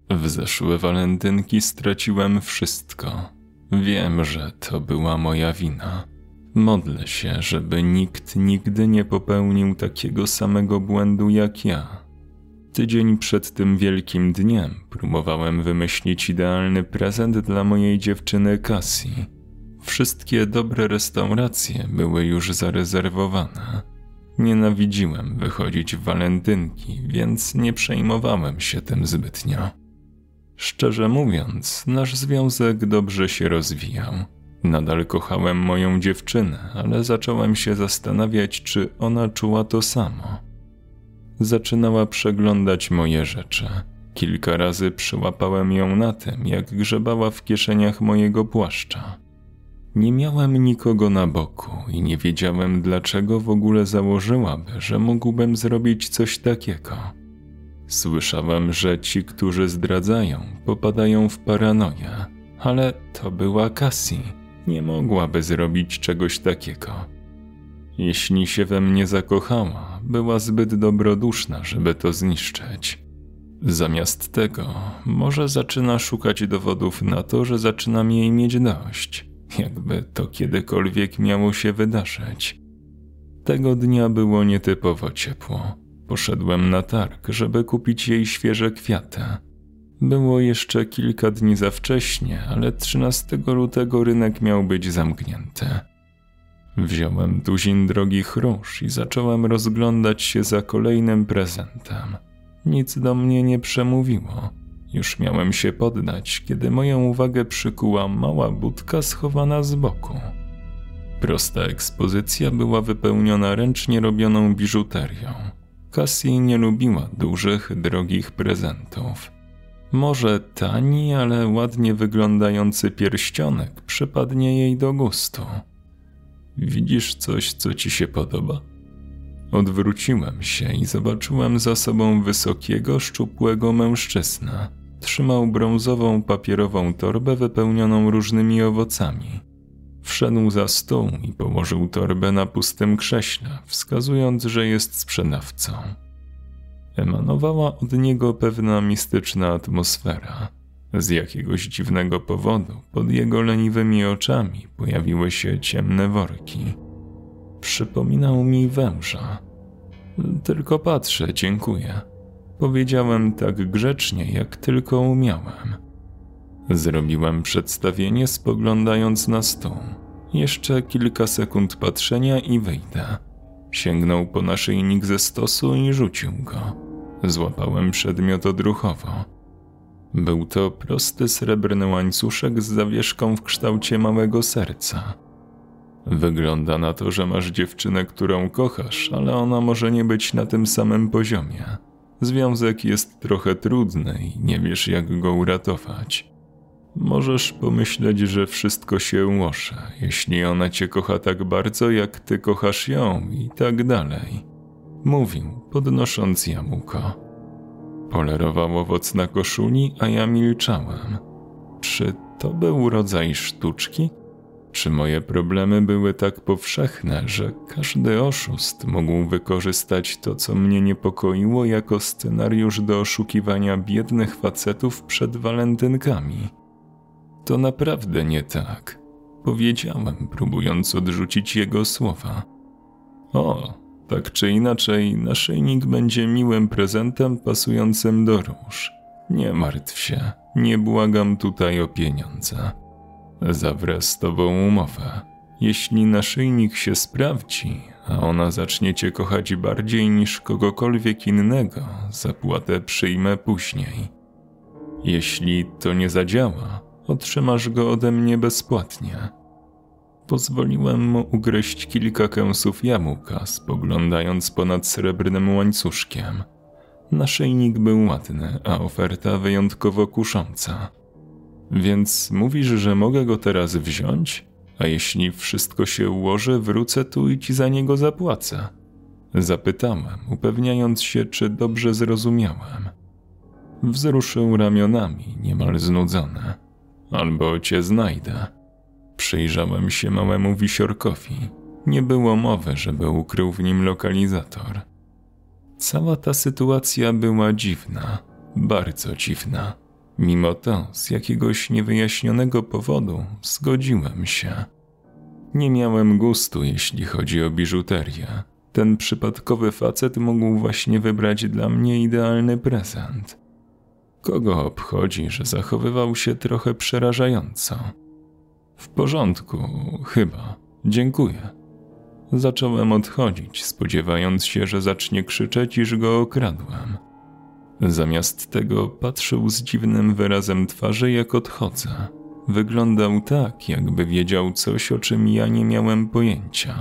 W zeszłe walentynki straciłem wszystko. Wiem, że to była moja wina. Modlę się, żeby nikt nigdy nie popełnił takiego samego błędu jak ja. Tydzień przed tym wielkim dniem próbowałem wymyślić idealny prezent dla mojej dziewczyny Cassie. Wszystkie dobre restauracje były już zarezerwowane. Nienawidziłem wychodzić w walentynki, więc nie przejmowałem się tym zbytnio. Szczerze mówiąc, nasz związek dobrze się rozwijał. Nadal kochałem moją dziewczynę, ale zacząłem się zastanawiać, czy ona czuła to samo. Zaczynała przeglądać moje rzeczy. Kilka razy przyłapałem ją na tym, jak grzebała w kieszeniach mojego płaszcza. Nie miałem nikogo na boku i nie wiedziałem, dlaczego w ogóle założyłaby, że mógłbym zrobić coś takiego. Słyszałem, że ci, którzy zdradzają, popadają w paranoję, ale to była Cassie. Nie mogłaby zrobić czegoś takiego. Jeśli się we mnie zakochała, była zbyt dobroduszna, żeby to zniszczyć. Zamiast tego, może zaczyna szukać dowodów na to, że zaczynam jej mieć dość. Jakby to kiedykolwiek miało się wydarzyć. Tego dnia było nietypowo ciepło. Poszedłem na targ, żeby kupić jej świeże kwiaty. Było jeszcze kilka dni za wcześnie, ale 13 lutego rynek miał być zamknięty. Wziąłem tuzin drogich róż i zacząłem rozglądać się za kolejnym prezentem. Nic do mnie nie przemówiło. Już miałem się poddać, kiedy moją uwagę przykuła mała budka schowana z boku. Prosta ekspozycja była wypełniona ręcznie robioną biżuterią. Cassie nie lubiła dużych, drogich prezentów. Może tani, ale ładnie wyglądający pierścionek przypadnie jej do gustu. Widzisz coś, co ci się podoba? Odwróciłem się i zobaczyłem za sobą wysokiego, szczupłego mężczyznę. Trzymał brązową papierową torbę wypełnioną różnymi owocami. Wszedł za stół i położył torbę na pustym krześle, wskazując, że jest sprzedawcą. Emanowała od niego pewna mistyczna atmosfera. Z jakiegoś dziwnego powodu pod jego leniwymi oczami pojawiły się ciemne worki. Przypominał mi węża. Tylko patrzę, dziękuję. Powiedziałem tak grzecznie, jak tylko umiałem. Zrobiłem przedstawienie, spoglądając na stół. Jeszcze kilka sekund patrzenia i wyjdę. Sięgnął po naszyjnik ze stosu i rzucił go. Złapałem przedmiot odruchowo. Był to prosty srebrny łańcuszek z zawieszką w kształcie małego serca. Wygląda na to, że masz dziewczynę, którą kochasz, ale ona może nie być na tym samym poziomie. Związek jest trochę trudny i nie wiesz, jak go uratować. Możesz pomyśleć, że wszystko się ułoży, jeśli ona cię kocha tak bardzo, jak ty kochasz ją i tak dalej. Mówił, podnosząc jabłko. Polerował owoc na koszuli, a ja milczałem. Czy to był rodzaj sztuczki? Czy moje problemy były tak powszechne, że każdy oszust mógł wykorzystać to, co mnie niepokoiło, jako scenariusz do oszukiwania biednych facetów przed walentynkami? To naprawdę nie tak, powiedziałem, próbując odrzucić jego słowa. O, tak czy inaczej, naszyjnik będzie miłym prezentem pasującym do róż. Nie martw się, nie błagam tutaj o pieniądze. Zawrę z tobą umowę. Jeśli naszyjnik się sprawdzi, a ona zacznie cię kochać bardziej niż kogokolwiek innego, zapłatę przyjmę później. Jeśli to nie zadziała, otrzymasz go ode mnie bezpłatnie. Pozwoliłem mu ugryźć kilka kęsów jabłka, spoglądając ponad srebrnym łańcuszkiem. Naszyjnik był ładny, a oferta wyjątkowo kusząca. Więc mówisz, że mogę go teraz wziąć? A jeśli wszystko się ułoży, wrócę tu i ci za niego zapłacę? Zapytałem, upewniając się, czy dobrze zrozumiałem. Wzruszył ramionami, niemal znudzony. Albo cię znajdę. Przyjrzałem się małemu wisiorkowi. Nie było mowy, żeby ukrył w nim lokalizator. Cała ta sytuacja była dziwna, bardzo dziwna. Mimo to, z jakiegoś niewyjaśnionego powodu zgodziłem się. Nie miałem gustu, jeśli chodzi o biżuterię. Ten przypadkowy facet mógł właśnie wybrać dla mnie idealny prezent. Kogo obchodzi, że zachowywał się trochę przerażająco? W porządku, chyba. Dziękuję. Zacząłem odchodzić, spodziewając się, że zacznie krzyczeć, iż go okradłem. Zamiast tego patrzył z dziwnym wyrazem twarzy, jak odchodzę. Wyglądał tak, jakby wiedział coś, o czym ja nie miałem pojęcia.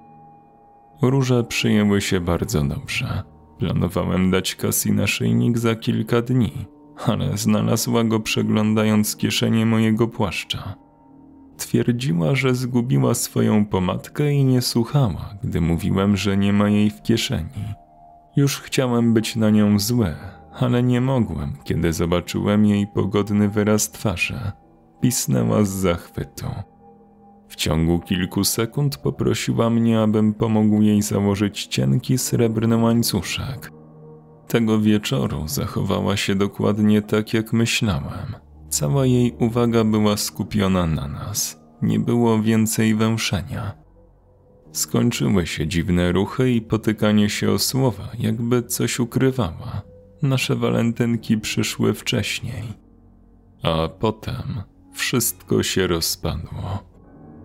Róże przyjęły się bardzo dobrze. Planowałem dać Cassie naszyjnik za kilka dni, ale znalazła go przeglądając kieszenie mojego płaszcza. Twierdziła, że zgubiła swoją pomadkę i nie słuchała, gdy mówiłem, że nie ma jej w kieszeni. Już chciałem być na nią zły, ale nie mogłem, kiedy zobaczyłem jej pogodny wyraz twarzy. Pisnęła z zachwytu. W ciągu kilku sekund poprosiła mnie, abym pomógł jej założyć cienki srebrny łańcuszek. Tego wieczoru zachowała się dokładnie tak, jak myślałem. Cała jej uwaga była skupiona na nas. Nie było więcej węszenia. Skończyły się dziwne ruchy i potykanie się o słowa, jakby coś ukrywała. Nasze walentynki przyszły wcześniej. A potem wszystko się rozpadło.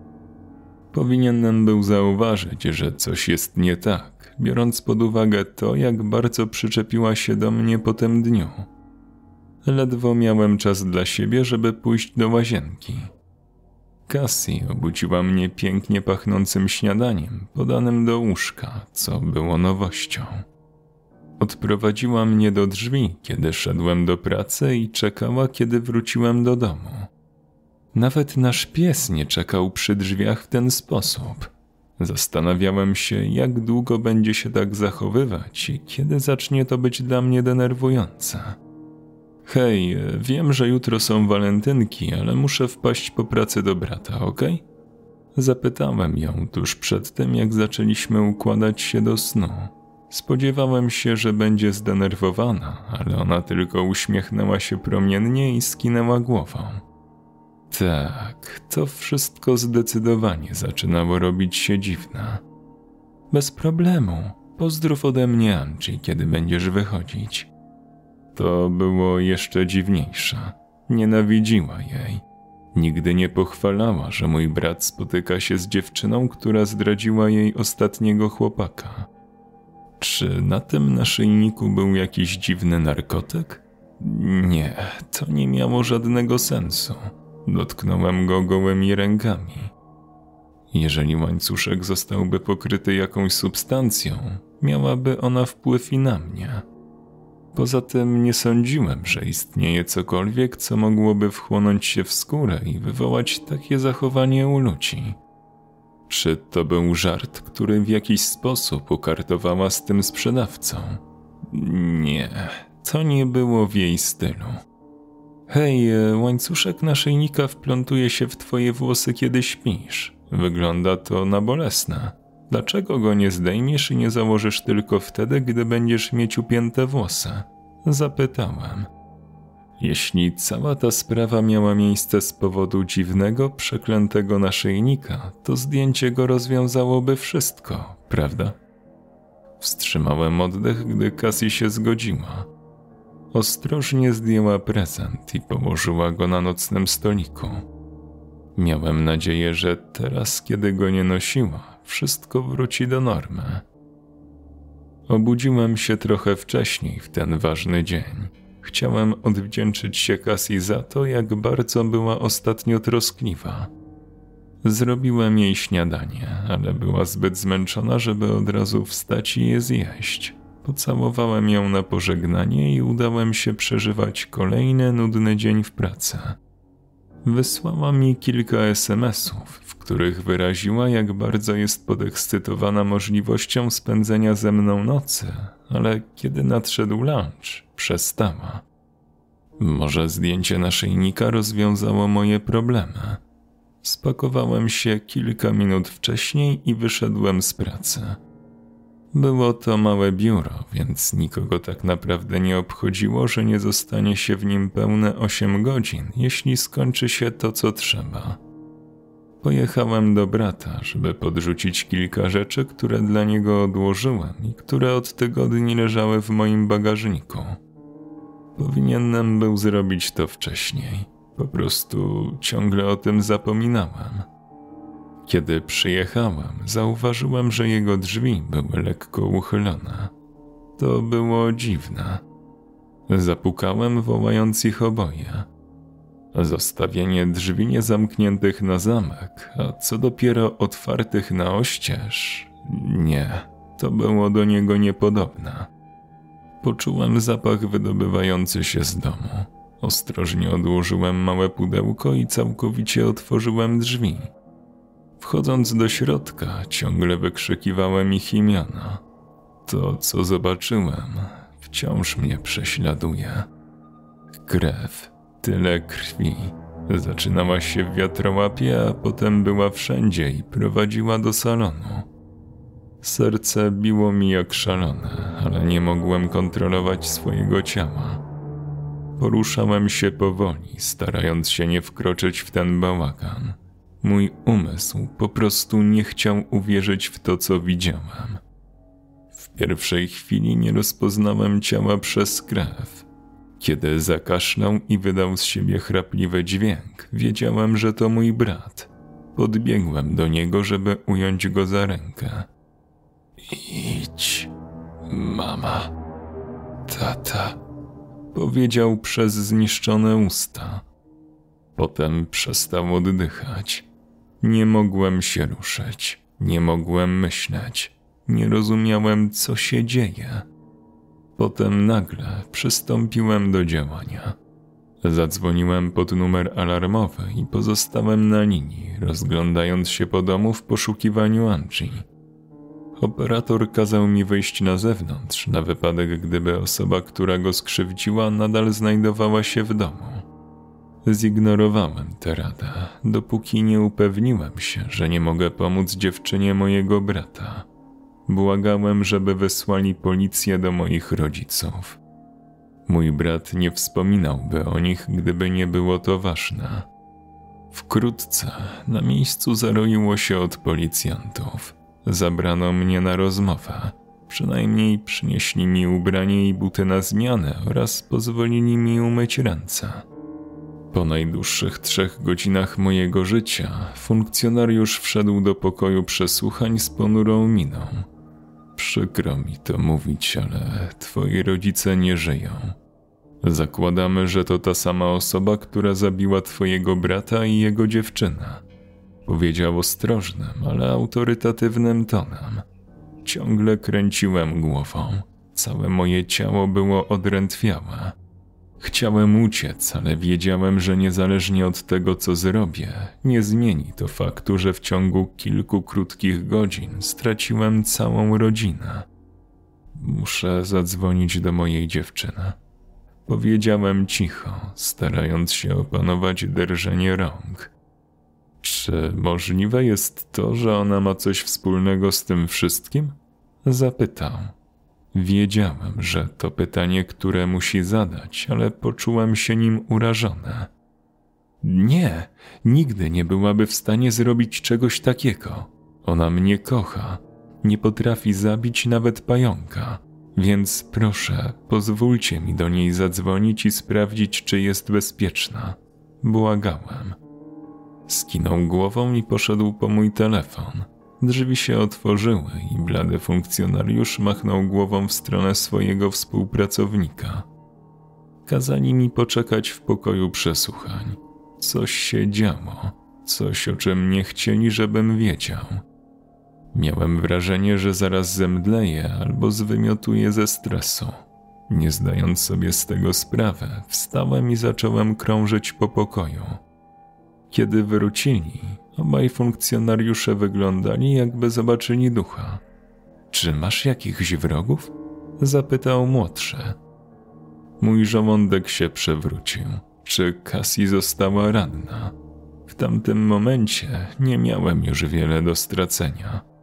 Powinienem był zauważyć, że coś jest nie tak, biorąc pod uwagę to, jak bardzo przyczepiła się do mnie po tym dniu. Ledwo miałem czas dla siebie, żeby pójść do łazienki. Cassie obudziła mnie pięknie pachnącym śniadaniem, podanym do łóżka, co było nowością. Odprowadziła mnie do drzwi, kiedy szedłem do pracy i czekała, kiedy wróciłem do domu. Nawet nasz pies nie czekał przy drzwiach w ten sposób. Zastanawiałem się, jak długo będzie się tak zachowywać i kiedy zacznie to być dla mnie denerwujące. Hej, wiem, że jutro są walentynki, ale muszę wpaść po pracy do brata, okej? Zapytałem ją tuż przed tym, jak zaczęliśmy układać się do snu. Spodziewałem się, że będzie zdenerwowana, ale ona tylko uśmiechnęła się promiennie i skinęła głową. Tak, to wszystko zdecydowanie zaczynało robić się dziwne. Bez problemu, pozdrów ode mnie Angie, kiedy będziesz wychodzić. To było jeszcze dziwniejsze. Nienawidziła jej. Nigdy nie pochwalała, że mój brat spotyka się z dziewczyną, która zdradziła jej ostatniego chłopaka. Czy na tym naszyjniku był jakiś dziwny narkotyk? Nie, to nie miało żadnego sensu. Dotknąłem go gołymi rękami. Jeżeli łańcuszek zostałby pokryty jakąś substancją, miałaby ona wpływ i na mnie. Poza tym nie sądziłem, że istnieje cokolwiek, co mogłoby wchłonąć się w skórę i wywołać takie zachowanie u ludzi. Czy to był żart, który w jakiś sposób ukartowała z tym sprzedawcą? Nie, to nie było w jej stylu. Hej, łańcuszek naszyjnika wplątuje się w twoje włosy, kiedy śpisz. Wygląda to na bolesne. Dlaczego go nie zdejmiesz i nie założysz tylko wtedy, gdy będziesz mieć upięte włosy? Zapytałem. Jeśli cała ta sprawa miała miejsce z powodu dziwnego, przeklętego naszyjnika, to zdjęcie go rozwiązałoby wszystko, prawda? Wstrzymałem oddech, gdy Cassie się zgodziła. Ostrożnie zdjęła prezent i położyła go na nocnym stoliku. Miałem nadzieję, że teraz, kiedy go nie nosiła, wszystko wróci do normy. Obudziłem się trochę wcześniej w ten ważny dzień. Chciałem odwdzięczyć się Cassie za to, jak bardzo była ostatnio troskliwa. Zrobiłem jej śniadanie, ale była zbyt zmęczona, żeby od razu wstać i je zjeść. Pocałowałem ją na pożegnanie i udałem się przeżywać kolejny nudny dzień w pracy. Wysłała mi kilka SMS-ów, w których wyraziła, jak bardzo jest podekscytowana możliwością spędzenia ze mną nocy, ale kiedy nadszedł lunch, przestała. Może zdjęcie naszyjnika rozwiązało moje problemy. Spakowałem się kilka minut wcześniej i wyszedłem z pracy. Było to małe biuro, więc nikogo tak naprawdę nie obchodziło, że nie zostanie się w nim pełne 8 godzin, jeśli skończy się to, co trzeba. Pojechałem do brata, żeby podrzucić kilka rzeczy, które dla niego odłożyłem i które od tygodni leżały w moim bagażniku. Powinienem był zrobić to wcześniej. Po prostu ciągle o tym zapominałem. Kiedy przyjechałem, zauważyłem, że jego drzwi były lekko uchylone. To było dziwne. Zapukałem, wołając ich oboje. Zostawienie drzwi niezamkniętych na zamek, a co dopiero otwartych na oścież, nie, to było do niego niepodobne. Poczułem zapach wydobywający się z domu. Ostrożnie odłożyłem małe pudełko i całkowicie otworzyłem drzwi. Wchodząc do środka, ciągle wykrzykiwałem ich imiona. To, co zobaczyłem, wciąż mnie prześladuje. Krew, tyle krwi. Zaczynała się w wiatrołapie, a potem była wszędzie i prowadziła do salonu. Serce biło mi jak szalone, ale nie mogłem kontrolować swojego ciała. Poruszałem się powoli, starając się nie wkroczyć w ten bałagan. Mój umysł po prostu nie chciał uwierzyć w to, co widziałem. W pierwszej chwili nie rozpoznałem ciała przez krew. Kiedy zakaszlał i wydał z siebie chrapliwy dźwięk, wiedziałem, że to mój brat. Podbiegłem do niego, żeby ująć go za rękę. Idź, mama, tata, powiedział przez zniszczone usta. Potem przestał oddychać. Nie mogłem się ruszyć, nie mogłem myśleć, nie rozumiałem, co się dzieje. Potem nagle przystąpiłem do działania. Zadzwoniłem pod numer alarmowy i pozostałem na linii, rozglądając się po domu w poszukiwaniu Angie. Operator kazał mi wyjść na zewnątrz, na wypadek gdyby osoba, która go skrzywdziła, nadal znajdowała się w domu. Zignorowałem tę radę, dopóki nie upewniłem się, że nie mogę pomóc dziewczynie mojego brata. Błagałem, żeby wysłali policję do moich rodziców. Mój brat nie wspominałby o nich, gdyby nie było to ważne. Wkrótce na miejscu zaroiło się od policjantów. Zabrano mnie na rozmowę. Przynajmniej przynieśli mi ubranie i buty na zmianę oraz pozwolili mi umyć ręce. Po najdłuższych 3 godzinach mojego życia funkcjonariusz wszedł do pokoju przesłuchań z ponurą miną. Przykro mi to mówić, ale twoi rodzice nie żyją. Zakładamy, że to ta sama osoba, która zabiła twojego brata i jego dziewczynę. Powiedział ostrożnym, ale autorytatywnym tonem. Ciągle kręciłem głową. Całe moje ciało było odrętwiałe. Chciałem uciec, ale wiedziałem, że niezależnie od tego, co zrobię, nie zmieni to faktu, że w ciągu kilku krótkich godzin straciłem całą rodzinę. Muszę zadzwonić do mojej dziewczyny. Powiedziałem cicho, starając się opanować drżenie rąk. Czy możliwe jest to, że ona ma coś wspólnego z tym wszystkim? Zapytał. Wiedziałem, że to pytanie, które musi zadać, ale poczułem się nim urażony. Nie, nigdy nie byłaby w stanie zrobić czegoś takiego. Ona mnie kocha. Nie potrafi zabić nawet pająka. Więc proszę, pozwólcie mi do niej zadzwonić i sprawdzić, czy jest bezpieczna. Błagałem. Skinął głową i poszedł po mój telefon. Drzwi się otworzyły i blady funkcjonariusz machnął głową w stronę swojego współpracownika. Kazali mi poczekać w pokoju przesłuchań. Coś się działo, coś o czym nie chcieli, żebym wiedział. Miałem wrażenie, że zaraz zemdleję albo zwymiotuję ze stresu. Nie zdając sobie z tego sprawy, wstałem i zacząłem krążyć po pokoju. Kiedy wrócili, obaj funkcjonariusze wyglądali, jakby zobaczyli ducha. Czy masz jakichś wrogów? Zapytał młodszy. Mój żołądek się przewrócił. Czy Cassie została ranna? W tamtym momencie nie miałem już wiele do stracenia.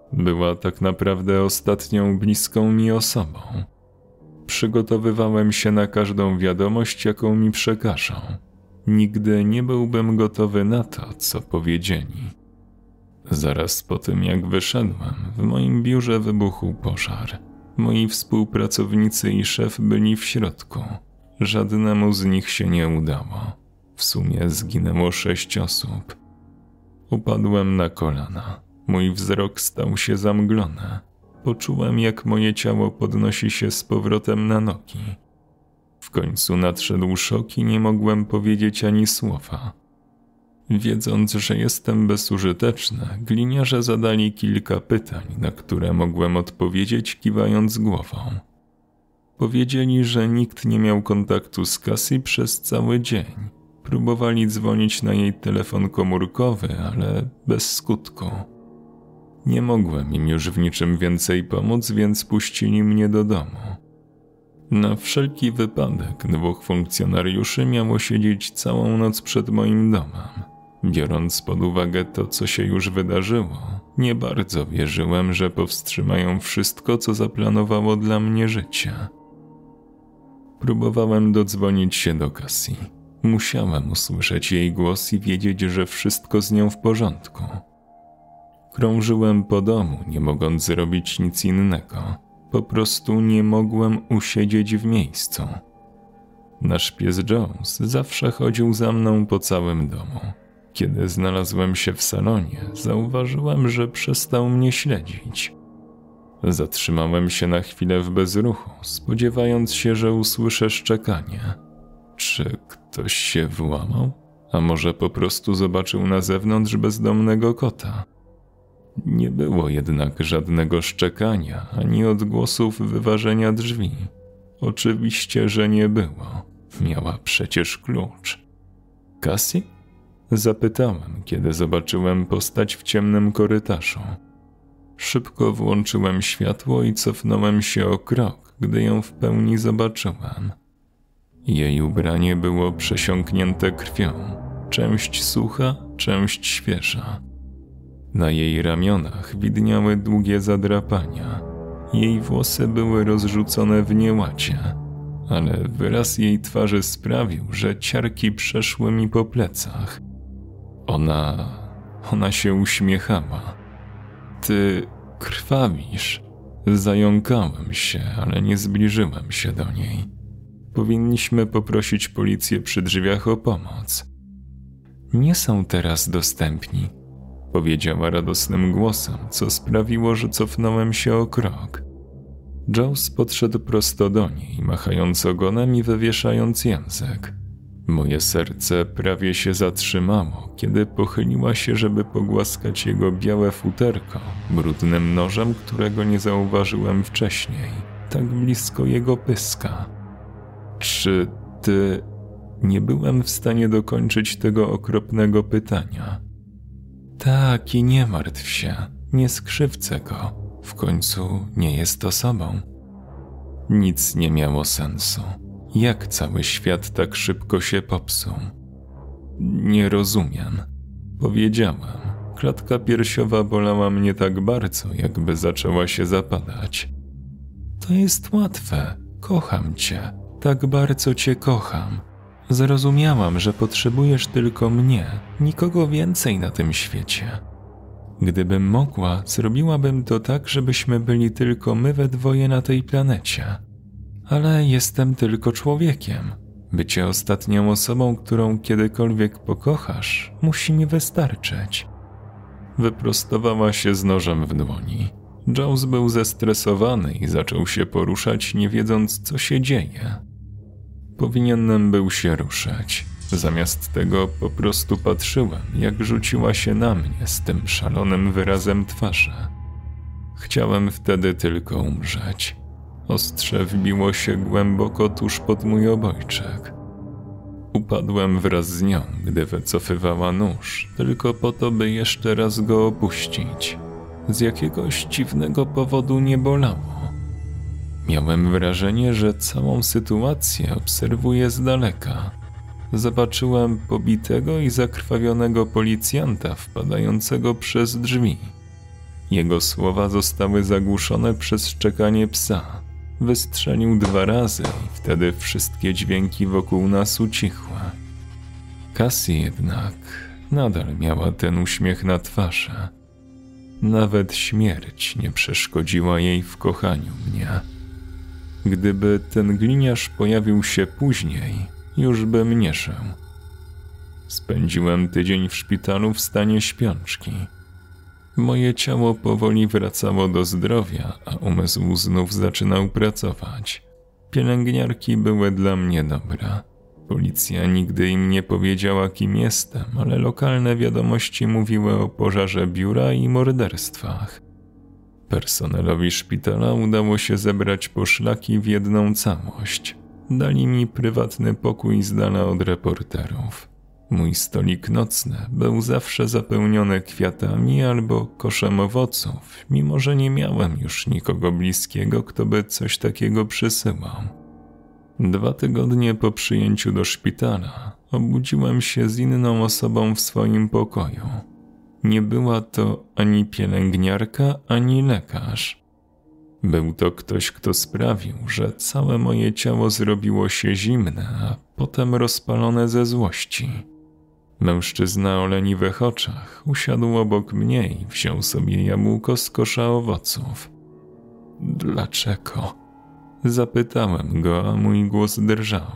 Była tak naprawdę ostatnią bliską mi osobą. Przygotowywałem się na każdą wiadomość, jaką mi przekażą. Nigdy nie byłbym gotowy na to, co powiedzieli. Zaraz po tym, jak wyszedłem, w moim biurze wybuchł pożar. Moi współpracownicy i szef byli w środku. Żadnemu z nich się nie udało. W sumie zginęło 6 osób. Upadłem na kolana. Mój wzrok stał się zamglony. Poczułem, jak moje ciało podnosi się z powrotem na nogi. W końcu nadszedł szok i nie mogłem powiedzieć ani słowa. Wiedząc, że jestem bezużyteczny, gliniarze zadali kilka pytań, na które mogłem odpowiedzieć kiwając głową. Powiedzieli, że nikt nie miał kontaktu z Cassie przez cały dzień. Próbowali dzwonić na jej telefon komórkowy, ale bez skutku. Nie mogłem im już w niczym więcej pomóc, więc puścili mnie do domu. Na wszelki wypadek 2 funkcjonariuszy miało siedzieć całą noc przed moim domem. Biorąc pod uwagę to, co się już wydarzyło, nie bardzo wierzyłem, że powstrzymają wszystko, co zaplanowało dla mnie życie. Próbowałem dodzwonić się do Cassie. Musiałem usłyszeć jej głos i wiedzieć, że wszystko z nią w porządku. Krążyłem po domu, nie mogąc zrobić nic innego. Po prostu nie mogłem usiedzieć w miejscu. Nasz pies Jones zawsze chodził za mną po całym domu. Kiedy znalazłem się w salonie, zauważyłem, że przestał mnie śledzić. Zatrzymałem się na chwilę w bezruchu, spodziewając się, że usłyszę szczekanie. Czy ktoś się włamał? A może po prostu zobaczył na zewnątrz bezdomnego kota? Nie było jednak żadnego szczekania, ani odgłosów wyważenia drzwi. Oczywiście, że nie było. Miała przecież klucz. Cassie? Zapytałem, kiedy zobaczyłem postać w ciemnym korytarzu. Szybko włączyłem światło i cofnąłem się o krok, gdy ją w pełni zobaczyłem. Jej ubranie było przesiąknięte krwią, część sucha, część świeża. Na jej ramionach widniały długie zadrapania. Jej włosy były rozrzucone w nieładzie, ale wyraz jej twarzy sprawił, że ciarki przeszły mi po plecach. Ona się uśmiechała. Ty krwawisz. Zająkałem się, ale nie zbliżyłem się do niej. Powinniśmy poprosić policję przy drzwiach o pomoc. Nie są teraz dostępni, powiedziała radosnym głosem, co sprawiło, że cofnąłem się o krok. Jones podszedł prosto do niej, machając ogonem i wywieszając język. Moje serce prawie się zatrzymało, kiedy pochyliła się, żeby pogłaskać jego białe futerko brudnym nożem, którego nie zauważyłem wcześniej, tak blisko jego pyska. Czy ty... Nie byłem w stanie dokończyć tego okropnego pytania. Tak, i nie martw się, nie skrzywdzę go. W końcu nie jest osobą. Nic nie miało sensu. Jak cały świat tak szybko się popsuł? Nie rozumiem. Powiedziałem. Klatka piersiowa bolała mnie tak bardzo, jakby zaczęła się zapadać. To jest łatwe. Kocham cię. Tak bardzo cię kocham. Zrozumiałam, że potrzebujesz tylko mnie, nikogo więcej na tym świecie. Gdybym mogła, zrobiłabym to tak, żebyśmy byli tylko my we dwoje na tej planecie. Ale jestem tylko człowiekiem. Bycie ostatnią osobą, którą kiedykolwiek pokochasz, musi mi wystarczyć. Wyprostowała się z nożem w dłoni. Jones był zestresowany i zaczął się poruszać, nie wiedząc, co się dzieje. Powinienem był się ruszyć. Zamiast tego po prostu patrzyłem, jak rzuciła się na mnie z tym szalonym wyrazem twarzy. Chciałem wtedy tylko umrzeć. Ostrze wbiło się głęboko tuż pod mój obojczyk. Upadłem wraz z nią, gdy wycofywała nóż, tylko po to, by jeszcze raz go opuścić. Z jakiegoś dziwnego powodu nie bolało. Miałem wrażenie, że całą sytuację obserwuję z daleka. Zobaczyłem pobitego i zakrwawionego policjanta wpadającego przez drzwi. Jego słowa zostały zagłuszone przez szczekanie psa. Wystrzelił 2 razy i wtedy wszystkie dźwięki wokół nas ucichły. Cassie jednak nadal miała ten uśmiech na twarzy. Nawet śmierć nie przeszkodziła jej w kochaniu mnie. Gdyby ten gliniarz pojawił się później, już bym nie żył. Spędziłem tydzień w szpitalu w stanie śpiączki. Moje ciało powoli wracało do zdrowia, a umysł znów zaczynał pracować. Pielęgniarki były dla mnie dobre. Policja nigdy im nie powiedziała, kim jestem, ale lokalne wiadomości mówiły o pożarze biura i morderstwach. Personelowi szpitala udało się zebrać poszlaki w jedną całość. Dali mi prywatny pokój z dala od reporterów. Mój stolik nocny był zawsze zapełniony kwiatami albo koszem owoców, mimo że nie miałem już nikogo bliskiego, kto by coś takiego przysyłał. 2 tygodnie po przyjęciu do szpitala obudziłem się z inną osobą w swoim pokoju. Nie była to ani pielęgniarka, ani lekarz. Był to ktoś, kto sprawił, że całe moje ciało zrobiło się zimne, a potem rozpalone ze złości. Mężczyzna o leniwych oczach usiadł obok mnie i wziął sobie jabłko z kosza owoców. Dlaczego? Zapytałem go, a mój głos drżał.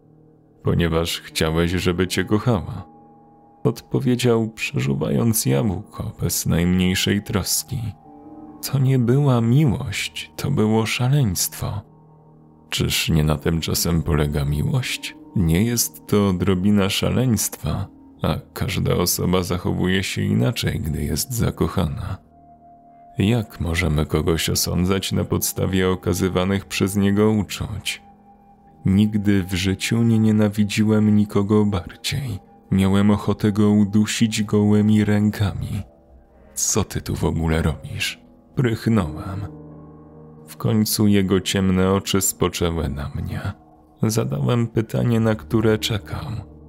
Ponieważ chciałeś, żeby cię kochała. Odpowiedział, przeżuwając jabłko bez najmniejszej troski. To nie była miłość, to było szaleństwo. Czyż nie na tym czasem polega miłość? Nie jest to odrobina szaleństwa, a każda osoba zachowuje się inaczej, gdy jest zakochana. Jak możemy kogoś osądzać na podstawie okazywanych przez niego uczuć? Nigdy w życiu nie nienawidziłem nikogo bardziej. Miałem ochotę go udusić gołymi rękami. Co ty tu w ogóle robisz? Prychnąłem. W końcu jego ciemne oczy spoczęły na mnie. Zadałem pytanie, na które czekał.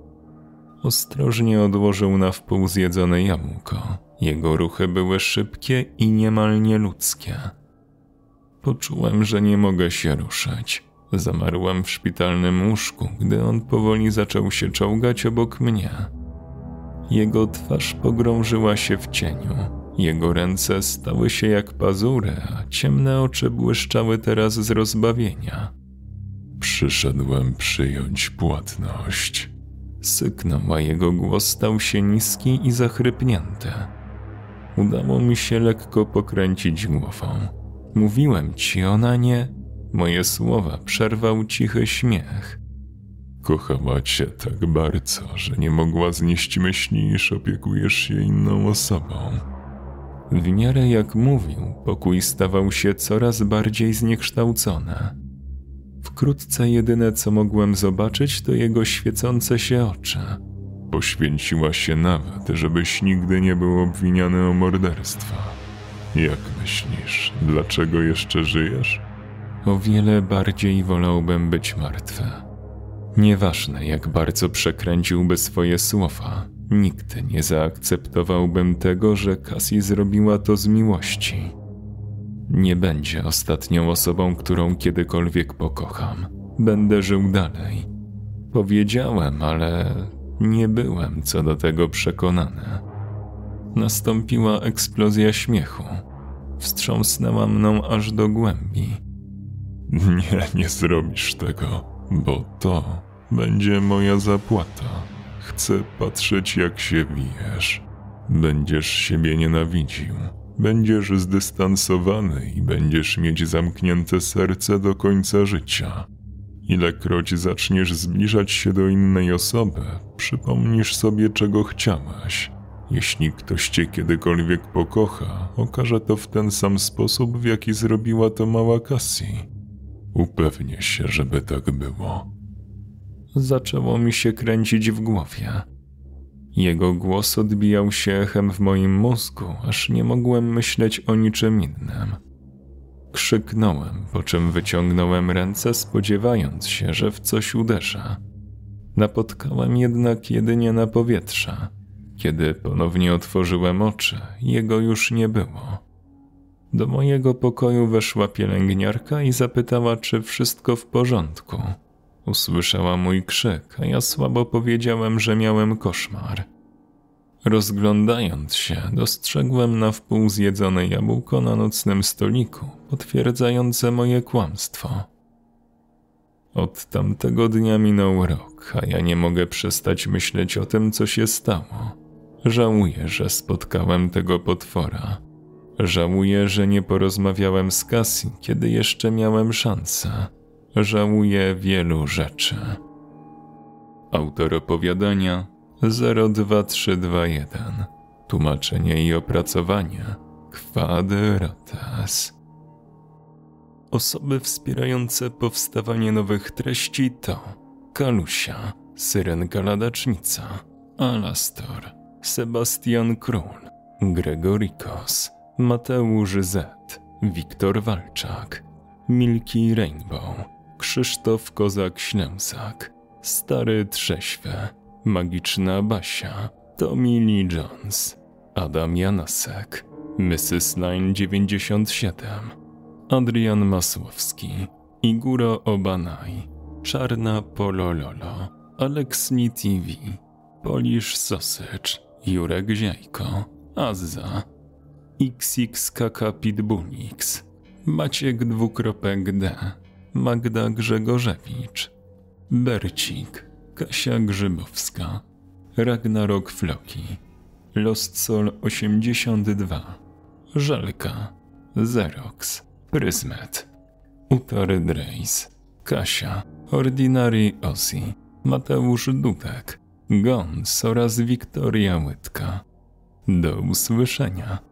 Ostrożnie odłożył na wpół zjedzone jabłko. Jego ruchy były szybkie i niemal nieludzkie. Poczułem, że nie mogę się ruszyć. Zamarłem w szpitalnym łóżku, gdy on powoli zaczął się czołgać obok mnie. Jego twarz pogrążyła się w cieniu. Jego ręce stały się jak pazury, a ciemne oczy błyszczały teraz z rozbawienia. Przyszedłem przyjąć płatność. Syknął, a jego głos stał się niski i zachrypnięty. Udało mi się lekko pokręcić głową. Mówiłem ci, ona nie... Moje słowa przerwał cichy śmiech. Kochała cię tak bardzo, że nie mogła znieść myśli, iż opiekujesz się inną osobą. W miarę jak mówił, pokój stawał się coraz bardziej zniekształcony. Wkrótce jedyne, co mogłem zobaczyć, to jego świecące się oczy. Poświęciła się nawet, żebyś nigdy nie był obwiniany o morderstwo. Jak myślisz, dlaczego jeszcze żyjesz? O wiele bardziej wolałbym być martwy. Nieważne, jak bardzo przekręciłby swoje słowa, nigdy nie zaakceptowałbym tego, że Cassie zrobiła to z miłości. Nie będzie ostatnią osobą, którą kiedykolwiek pokocham. Będę żył dalej. Powiedziałem, ale nie byłem co do tego przekonany. Nastąpiła eksplozja śmiechu. Wstrząsnęła mną aż do głębi. Nie zrobisz tego, bo to będzie moja zapłata. Chcę patrzeć, jak się wijesz. Będziesz siebie nienawidził. Będziesz zdystansowany i będziesz mieć zamknięte serce do końca życia. Ilekroć zaczniesz zbliżać się do innej osoby, przypomnisz sobie, czego chciałaś. Jeśli ktoś cię kiedykolwiek pokocha, okaże to w ten sam sposób, w jaki zrobiła to mała Cassie. Upewnię się, żeby tak było. Zaczęło mi się kręcić w głowie. Jego głos odbijał się echem w moim mózgu, aż nie mogłem myśleć o niczym innym. Krzyknąłem, po czym wyciągnąłem ręce, spodziewając się, że w coś uderzę. Napotkałem jednak jedynie na powietrze. Kiedy ponownie otworzyłem oczy, jego już nie było. Do mojego pokoju weszła pielęgniarka i zapytała, czy wszystko w porządku. Usłyszała mój krzyk, a ja słabo powiedziałem, że miałem koszmar. Rozglądając się, dostrzegłem na wpół zjedzone jabłko na nocnym stoliku, potwierdzające moje kłamstwo. Od tamtego dnia minął rok, a ja nie mogę przestać myśleć o tym, co się stało. Żałuję, że spotkałem tego potwora. Żałuję, że nie porozmawiałem z Cassie, kiedy jeszcze miałem szansę. Żałuję wielu rzeczy. Autor opowiadania 02321. Tłumaczenie i opracowanie Quadrotes. Osoby wspierające powstawanie nowych treści to Kalusia, Syrenka Ladacznica, Alastor, Sebastian Król, Gregorikos, Mateusz Z, Wiktor Walczak, Milky Rainbow, Krzysztof Kozak-Ślęsak, Stary Trześwy, Magiczna Basia, Tommy Lee Jones, Adam Janasek, Mrs. 997, Adrian Masłowski, Iguro Obanaj, Czarna Polololo, Aleksni TV, Polish Sausage, Jurek Ziajko, Azza, XXKK Pitbullix, Maciek D, Magda Grzegorzewicz, Bercik, Kasia Grzybowska, Ragnarok Floki, Lost Soul 82, Żelka, Xerox, Pryzmet, Utary Drace, Kasia, Ordinary Ozzy, Mateusz Dudek, Gons oraz Wiktoria Łydka. Do usłyszenia.